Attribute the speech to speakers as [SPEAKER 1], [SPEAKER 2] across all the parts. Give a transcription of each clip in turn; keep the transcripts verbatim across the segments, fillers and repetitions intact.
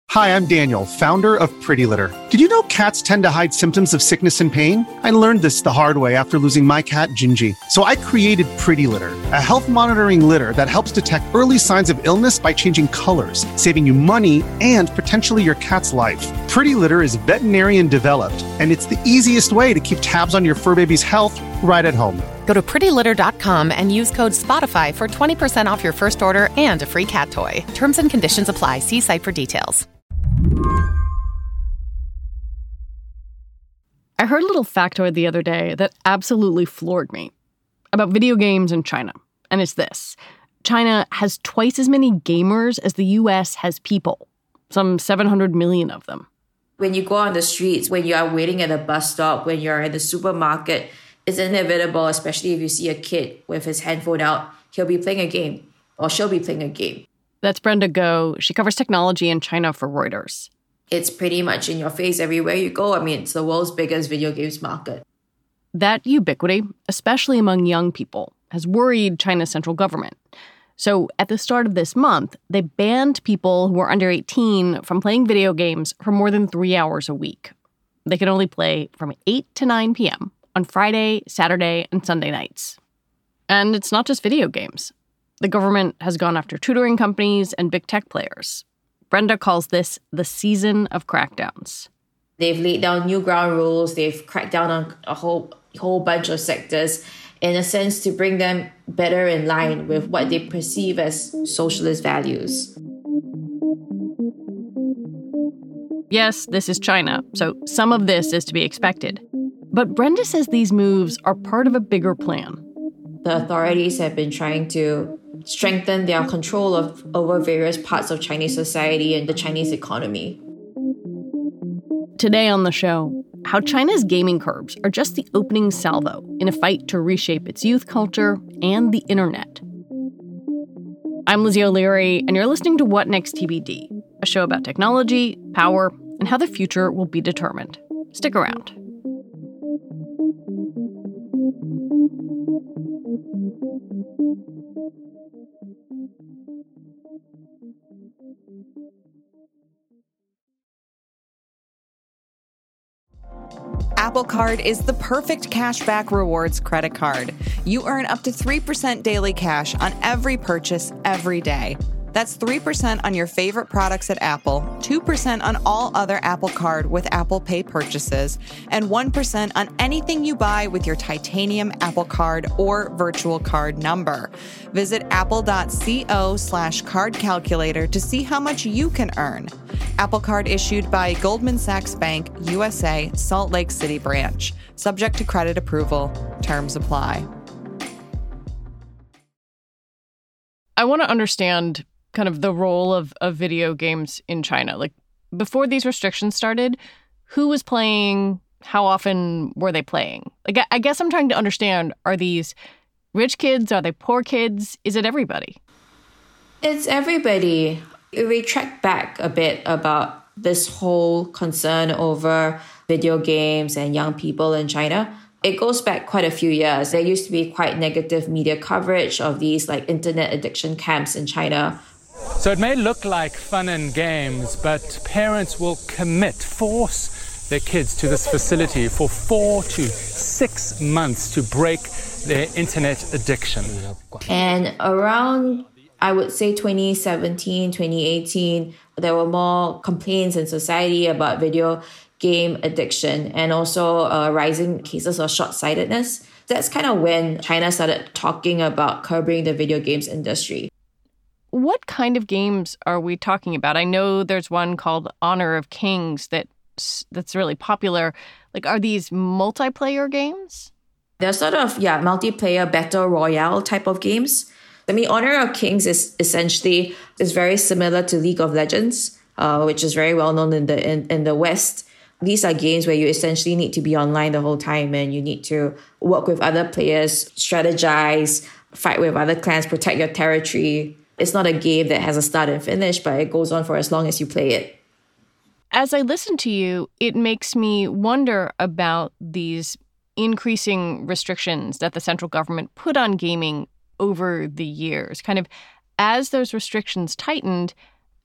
[SPEAKER 1] Hi, I'm Daniel, founder of Pretty Litter. Did you know cats tend to hide symptoms of sickness and pain? I learned this the hard way after losing my cat, Gingy. So I created Pretty Litter, a health monitoring litter that helps detect early signs of illness by changing colors, saving you money and potentially your cat's life. Pretty Litter is veterinarian developed, and it's the easiest way to keep tabs on your fur baby's health right at home.
[SPEAKER 2] Go to pretty litter dot com and use code SPOTIFY for twenty percent off your first order and a free cat toy. Terms and conditions apply. See site for details.
[SPEAKER 3] I heard a little factoid the other day that absolutely floored me about video games in China. And it's this. China has twice as many gamers as the U S has people, some seven hundred million of them.
[SPEAKER 4] When you go on the streets, when you are waiting at a bus stop, when you're in the supermarket, it's inevitable, especially if you see a kid with his handphone out, he'll be playing a game or she'll be playing a game.
[SPEAKER 3] That's Brenda Go. She covers technology in China for Reuters.
[SPEAKER 4] It's pretty much in your face everywhere you go. I mean, it's the world's biggest video games market.
[SPEAKER 3] That ubiquity, especially among young people, has worried China's central government. So at the start of this month, they banned people who are under eighteen from playing video games for more than three hours a week. They can only play from eight to nine p.m. on Friday, Saturday, and Sunday nights. And it's not just video games. The government has gone after tutoring companies and big tech players. Brenda calls this the season of crackdowns.
[SPEAKER 4] They've laid down new ground rules. They've cracked down on a whole whole bunch of sectors, in a sense, to bring them better in line with what they perceive as socialist values.
[SPEAKER 3] Yes, this is China, so some of this is to be expected. But Brenda says these moves are part of a bigger plan.
[SPEAKER 4] The authorities have been trying to strengthen their control of over various parts of Chinese society and the Chinese economy.
[SPEAKER 3] Today on the show, how China's gaming curbs are just the opening salvo in a fight to reshape its youth culture and the internet. I'm Lizzie O'Leary, and you're listening to What Next T B D, a show about technology, power, and how the future will be determined. Stick around.
[SPEAKER 5] Apple Card is the perfect cashback rewards credit card. You earn up to three percent daily cash on every purchase every day. That's three percent on your favorite products at Apple, two percent on all other Apple Card with Apple Pay purchases, and one percent on anything you buy with your titanium Apple Card or virtual card number. Visit apple.co slash card calculator to see how much you can earn. Apple Card issued by Goldman Sachs Bank, U S A, Salt Lake City branch. Subject to credit approval. Terms apply.
[SPEAKER 3] I want to understand kind of the role of, of video games in China. Like, before these restrictions started, who was playing? How often were they playing? Like, I guess I'm trying to understand, are these rich kids? Are they poor kids? Is it everybody?
[SPEAKER 4] It's everybody. If we track back a bit about this whole concern over video games and young people in China, it goes back quite a few years. There used to be quite negative media coverage of these like internet addiction camps in China.
[SPEAKER 6] So it may look like fun and games, but parents will commit, force their kids to this facility for four to six months to break their internet addiction.
[SPEAKER 4] And around, I would say twenty seventeen, twenty eighteen, there were more complaints in society about video game addiction and also uh, rising cases of short-sightedness. That's kind of when China started talking about curbing the video games industry.
[SPEAKER 3] What kind of games are we talking about? I know there's one called Honor of Kings that that's really popular. Like, are these multiplayer games?
[SPEAKER 4] They're sort of, yeah, multiplayer battle royale type of games. I mean, Honor of Kings is essentially is very similar to League of Legends, uh, which is very well known in the in, in the West. These are games where you essentially need to be online the whole time and you need to work with other players, strategize, fight with other clans, protect your territory. It's not a game that has a start and finish, but it goes on for as long as you play it.
[SPEAKER 3] As I listen to you, it makes me wonder about these increasing restrictions that the central government put on gaming over the years. Kind of as those restrictions tightened,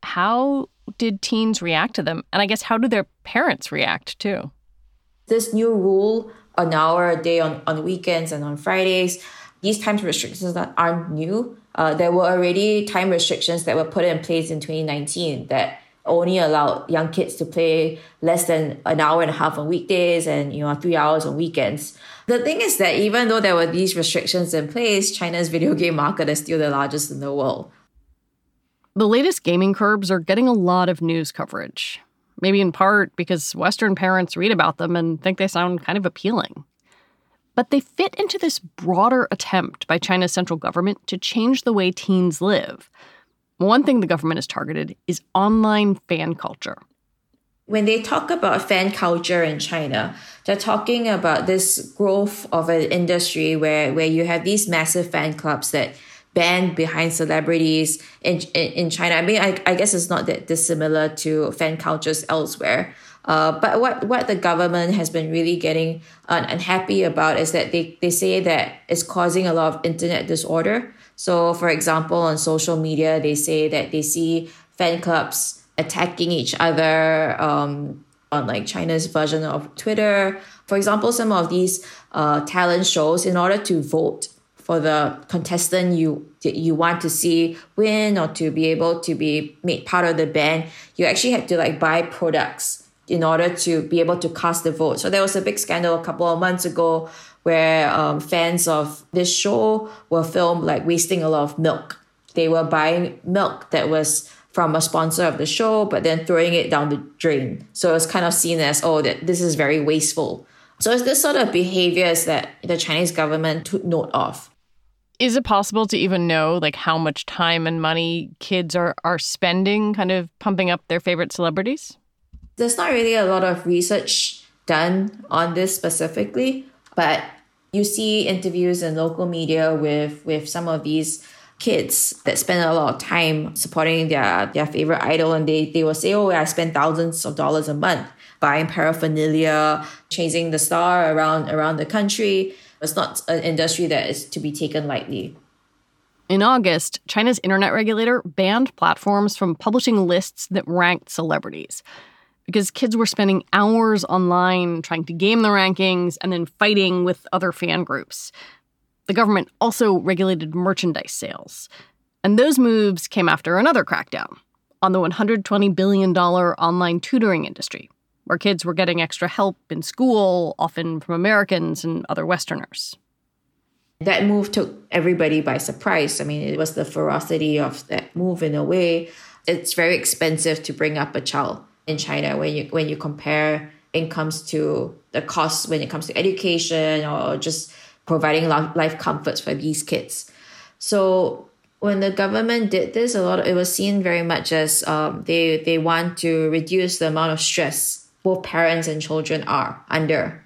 [SPEAKER 3] How did teens react to them? And I guess how do their parents react too?
[SPEAKER 4] This new rule, an hour a day on, on weekends and on Fridays, these time restrictions that aren't new. Uh, there were already time restrictions that were put in place in twenty nineteen that only allowed young kids to play less than an hour and a half on weekdays and, you know, three hours on weekends. The thing is that even though there were these restrictions in place, China's video game market is still the largest in the world.
[SPEAKER 3] The latest gaming curbs are getting a lot of news coverage, maybe in part because Western parents read about them and think they sound kind of appealing. But they fit into this broader attempt by China's central government to change the way teens live. One thing the government has targeted is online fan culture.
[SPEAKER 4] When they talk about fan culture in China, they're talking about this growth of an industry where, where you have these massive fan clubs that band behind celebrities in, in, in China. I mean, I, I guess it's not that dissimilar to fan cultures elsewhere. Uh, but what, what the government has been really getting uh, unhappy about is that they, they say that it's causing a lot of internet disorder. So, for example, on social media, they say that they see fan clubs attacking each other um, on like China's version of Twitter. For example, some of these uh, talent shows, in order to vote for the contestant you you want to see win or to be able to be made part of the band, you actually had to like buy products in order to be able to cast the vote. So there was a big scandal a couple of months ago where um, fans of this show were filmed like wasting a lot of milk. They were buying milk that was from a sponsor of the show, but then throwing it down the drain. So it's kind of seen as, oh, that this is very wasteful. So it's this sort of behaviors that the Chinese government took note of.
[SPEAKER 3] Is it possible to even know like how much time and money kids are, are spending kind of pumping up their favorite celebrities?
[SPEAKER 4] There's not really a lot of research done on this specifically, but you see interviews in local media with, with some of these kids that spend a lot of time supporting their, their favorite idol, and they, they will say, oh, I spend thousands of dollars a month buying paraphernalia, chasing the star around, around the country. It's not an industry that is to be taken lightly.
[SPEAKER 3] In August, China's internet regulator banned platforms from publishing lists that ranked celebrities because kids were spending hours online trying to game the rankings and then fighting with other fan groups. The government also regulated merchandise sales. And those moves came after another crackdown on the one hundred twenty billion dollars online tutoring industry, where kids were getting extra help in school, often from Americans and other Westerners.
[SPEAKER 4] That move took everybody by surprise. I mean, it was the ferocity of that move in a way. It's very expensive to bring up a child in China when you when you compare incomes to the costs when it comes to education or just providing life comforts for these kids. So when the government did this, a lot of, it was seen very much as um, they they want to reduce the amount of stress both parents and children are under.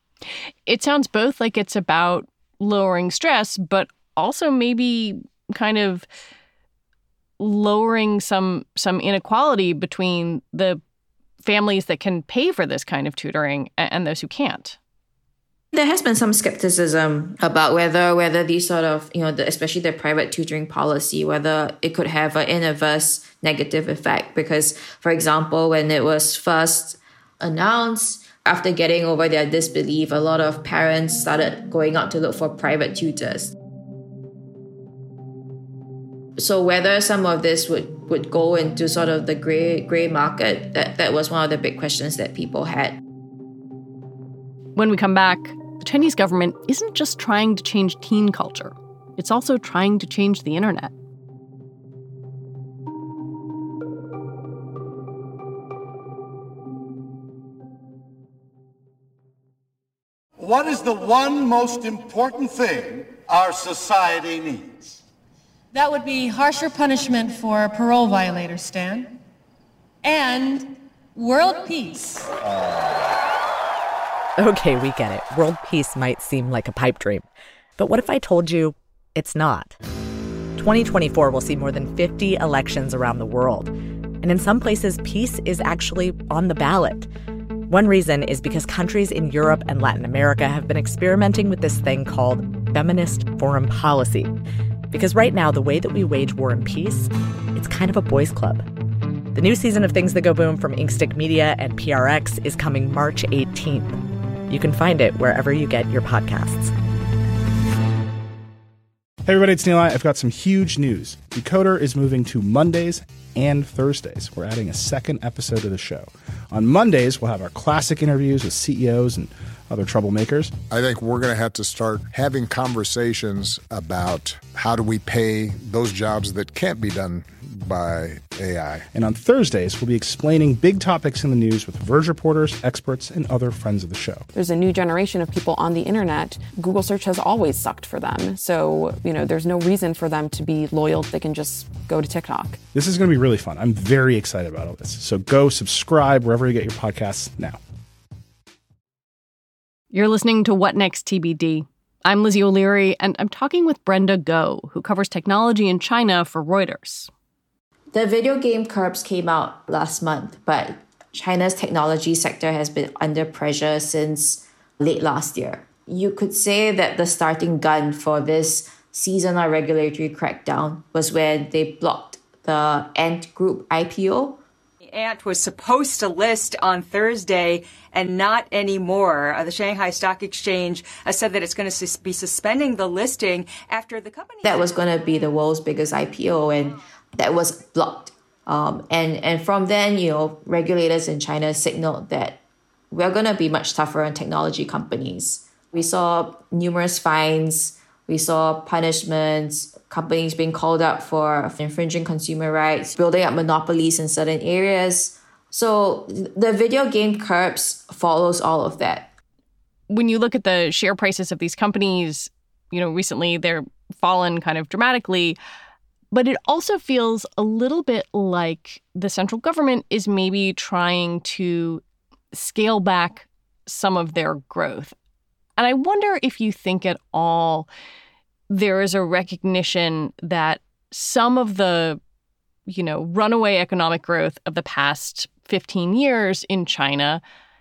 [SPEAKER 3] It sounds both like it's about lowering stress, but also maybe kind of lowering some some inequality between the families that can pay for this kind of tutoring and those who can't.
[SPEAKER 4] There has been some skepticism about whether whether these sort of, you know, the, especially the private tutoring policy, whether it could have an inverse negative effect. Because, for example, when it was first announced, after getting over their disbelief, a lot of parents started going out to look for private tutors. So whether some of this would, would go into sort of the gray gray market, that, that was one of the big questions that people had.
[SPEAKER 3] When we come back, the Chinese government isn't just trying to change teen culture. It's also trying to change the internet.
[SPEAKER 7] What is the one most important thing our society needs?
[SPEAKER 8] That would be harsher punishment for parole violators, Stan. And world peace.
[SPEAKER 7] Uh...
[SPEAKER 9] Okay, we get it. World peace might seem like a pipe dream. But what if I told you it's not? twenty twenty-four will see more than fifty elections around the world. And in some places, peace is actually on the ballot. One reason is because countries in Europe and Latin America have been experimenting with this thing called feminist foreign policy. Because right now, the way that we wage war and peace, it's kind of a boys' club. The new season of Things That Go Boom from Inkstick Media and P R X is coming March eighteenth. You can find it wherever you get your podcasts.
[SPEAKER 10] Hey everybody, it's Neil. I've got some huge news. Decoder is moving to Mondays and Thursdays. We're adding a second episode of the show. On Mondays, we'll have our classic interviews with C E Os and other troublemakers.
[SPEAKER 11] I think we're going to have to start having conversations about how do we pay those jobs that can't be done by A I.
[SPEAKER 10] And on Thursdays, we'll be explaining big topics in the news with Verge reporters, experts, and other friends of the show.
[SPEAKER 12] There's a new generation of people on the internet. Google search has always sucked for them. So, you know, there's no reason for them to be loyal. They can just go to TikTok.
[SPEAKER 10] This is going to be really fun. I'm very excited about all this. So go subscribe wherever you get your podcasts now.
[SPEAKER 3] You're listening to What Next T B D. I'm Lizzie O'Leary, and I'm talking with Brenda Go, who covers technology in China for Reuters.
[SPEAKER 4] The video game curbs came out last month, but China's technology sector has been under pressure since late last year. You could say that the starting gun for this seasonal regulatory crackdown was when they blocked the Ant Group I P O.
[SPEAKER 13] Ant was supposed to list on Thursday and not anymore. Uh, the Shanghai Stock Exchange uh, said that it's going to sus- be suspending the listing after the company...
[SPEAKER 4] That was going to be the world's biggest I P O, and that was blocked. Um, and, and from then, you know, regulators in China signaled that we're going to be much tougher on technology companies. We saw numerous fines. We saw punishments, companies being called up for infringing consumer rights, building up monopolies in certain areas. So the video game curbs follows all of that.
[SPEAKER 3] When you look at the share prices of these companies, you know, recently they're fallen kind of dramatically. But it also feels a little bit like the central government is maybe trying to scale back some of their growth. And I wonder if you think at all there is a recognition that some of the, you know, runaway economic growth of the past fifteen years in China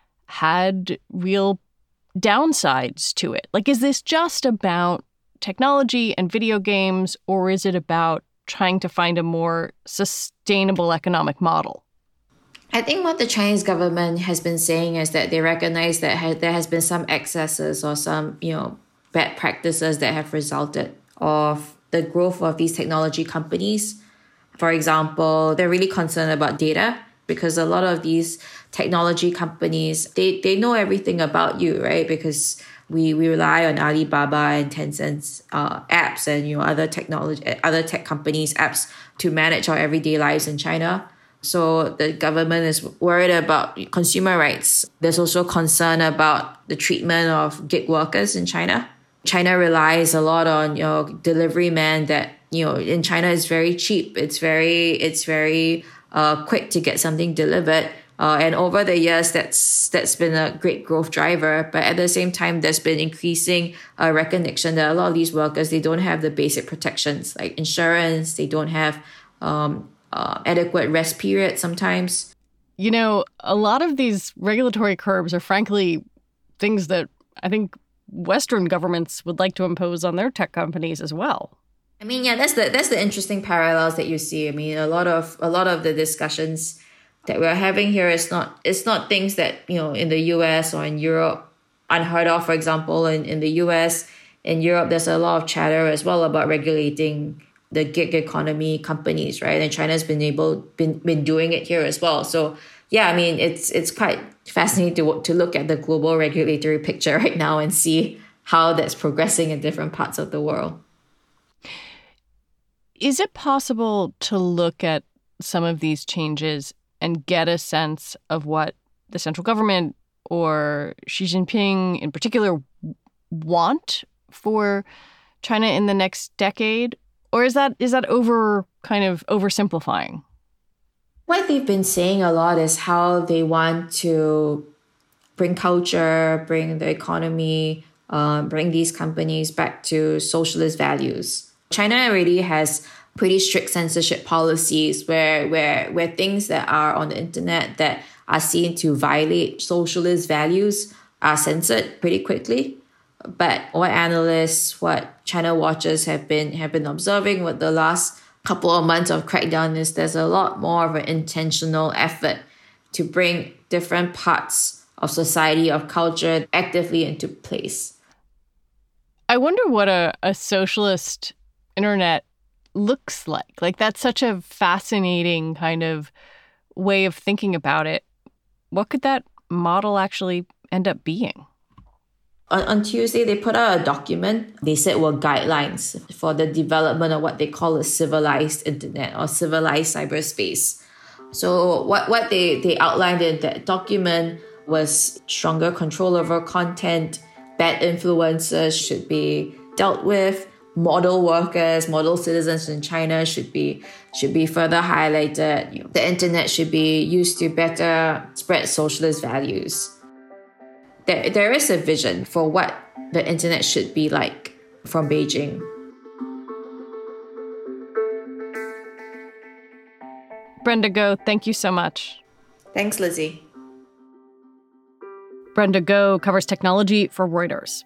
[SPEAKER 3] had real downsides to it. Like, is this just about technology and video games, or is it about trying to find a more sustainable economic model?
[SPEAKER 4] I think what the Chinese government has been saying is that they recognize that ha- there has been some excesses or some, you know, bad practices that have resulted of the growth of these technology companies. For example, they're really concerned about data because a lot of these technology companies, they, they know everything about you, right? Because we, we rely on Alibaba and Tencent's uh, apps and, you know, other technology, other tech companies' apps to manage our everyday lives in China. So the government is worried about consumer rights. There's also concern about the treatment of gig workers in China. China relies a lot on, you know, delivery man that, you know, in China is very cheap. It's very, it's very uh, quick to get something delivered. Uh, and over the years, that's that's been a great growth driver. But at the same time, there's been increasing uh, recognition that a lot of these workers, they don't have the basic protections like insurance. They don't have um, uh, adequate rest period sometimes.
[SPEAKER 3] You know, a lot of these regulatory curbs are frankly things that I think Western governments would like to impose on their tech companies as well.
[SPEAKER 4] I mean, yeah, that's the that's the interesting parallels that you see. I mean, a lot of a lot of the discussions that we're having here is not it's not things that, you know, in the U S or in Europe unheard of. For example, in, in the U S, in Europe, there's a lot of chatter as well about regulating the gig economy companies, right? And China's been able been been doing it here as well. So yeah, I mean, it's it's quite fascinating to to look at the global regulatory picture right now and see how that's progressing in different parts of the world.
[SPEAKER 3] Is it possible to look at some of these changes and get a sense of what the central government or Xi Jinping in particular want for China in the next decade? Or is that is that over kind of oversimplifying?
[SPEAKER 4] What they've been saying a lot is how they want to bring culture, bring the economy, uh, bring these companies back to socialist values. China already has pretty strict censorship policies where, where, where things that are on the internet that are seen to violate socialist values are censored pretty quickly. But what analysts, what China watchers have been have been observing with the last couple of months of crackdown is there's a lot more of an intentional effort to bring different parts of society, of culture, actively into place.
[SPEAKER 3] I wonder what a, a socialist internet looks like. Like, that's such a fascinating kind of way of thinking about it. What could that model actually end up being?
[SPEAKER 4] On, on Tuesday, they put out a document they said were guidelines for the development of what they call a civilized internet or civilized cyberspace. So what, what they, they outlined in that document was stronger control over content, bad influencers should be dealt with, model workers, model citizens in China should be should be further highlighted. You know, the internet should be used to better spread socialist values. There, there is a vision for what the internet should be like from Beijing.
[SPEAKER 3] Brenda Go, thank you so much.
[SPEAKER 4] Thanks, Lizzie.
[SPEAKER 3] Brenda Go covers technology for Reuters.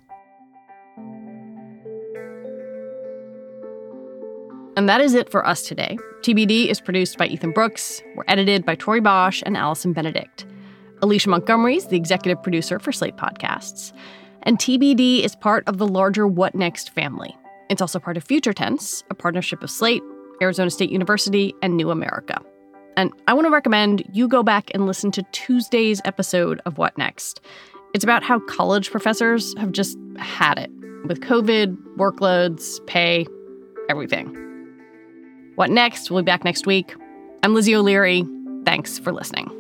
[SPEAKER 3] And that is it for us today. T B D is produced by Ethan Brooks. We're edited by Tori Bosch and Allison Benedict. Alicia Montgomery is the executive producer for Slate Podcasts. And T B D is part of the larger What Next family. It's also part of Future Tense, a partnership of Slate, Arizona State University, and New America. And I want to recommend you go back and listen to Tuesday's episode of What Next. It's about how college professors have just had it with COVID, workloads, pay, everything. What Next? We'll be back next week. I'm Lizzie O'Leary. Thanks for listening.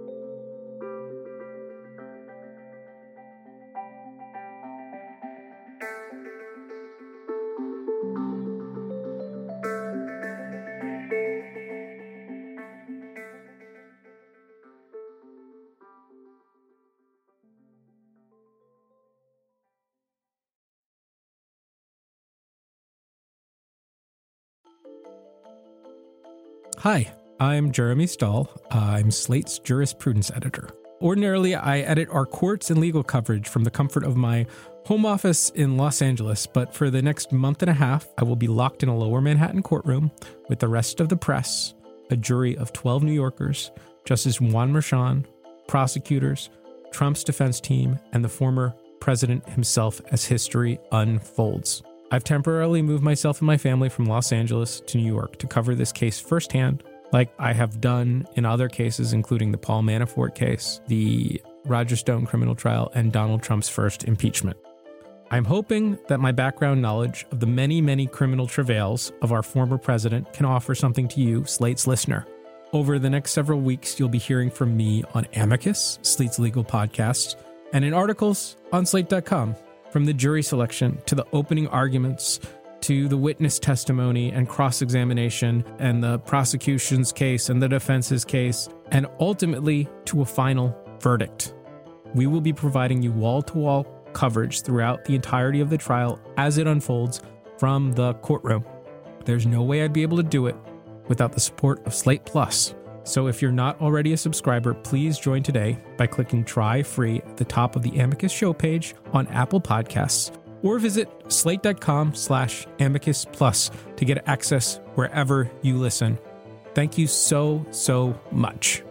[SPEAKER 14] Hi, I'm Jeremy Stahl. I'm Slate's jurisprudence editor. Ordinarily, I edit our courts and legal coverage from the comfort of my home office in Los Angeles, but for the next month and a half, I will be locked in a lower Manhattan courtroom with the rest of the press, a jury of twelve New Yorkers, Justice Juan Merchan, prosecutors, Trump's defense team, and the former president himself as history unfolds. I've temporarily moved myself and my family from Los Angeles to New York to cover this case firsthand, like I have done in other cases, including the Paul Manafort case, the Roger Stone criminal trial, and Donald Trump's first impeachment. I'm hoping that my background knowledge of the many, many criminal travails of our former president can offer something to you, Slate's listener. Over the next several weeks, you'll be hearing from me on Amicus, Slate's legal podcast, and in articles on slate dot com. From the jury selection to the opening arguments to the witness testimony and cross-examination and the prosecution's case and the defense's case, and ultimately to a final verdict. We will be providing you wall-to-wall coverage throughout the entirety of the trial as it unfolds from the courtroom. There's no way I'd be able to do it without the support of Slate Plus. So if you're not already a subscriber, please join today by clicking try free at the top of the Amicus show page on Apple Podcasts, or visit slate.com slash amicus plus to get access wherever you listen. Thank you so, so much.